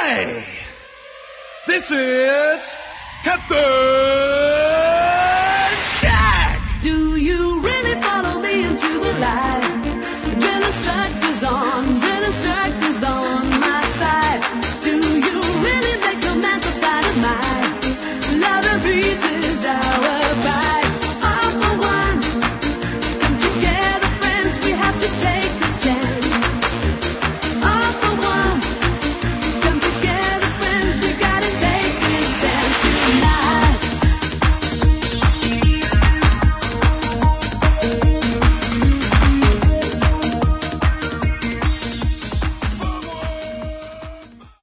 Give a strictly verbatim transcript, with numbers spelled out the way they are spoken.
Hi, this is Captain Jack. Do you really follow me into the light? Adrenaline strike is on, adrenaline strike is on.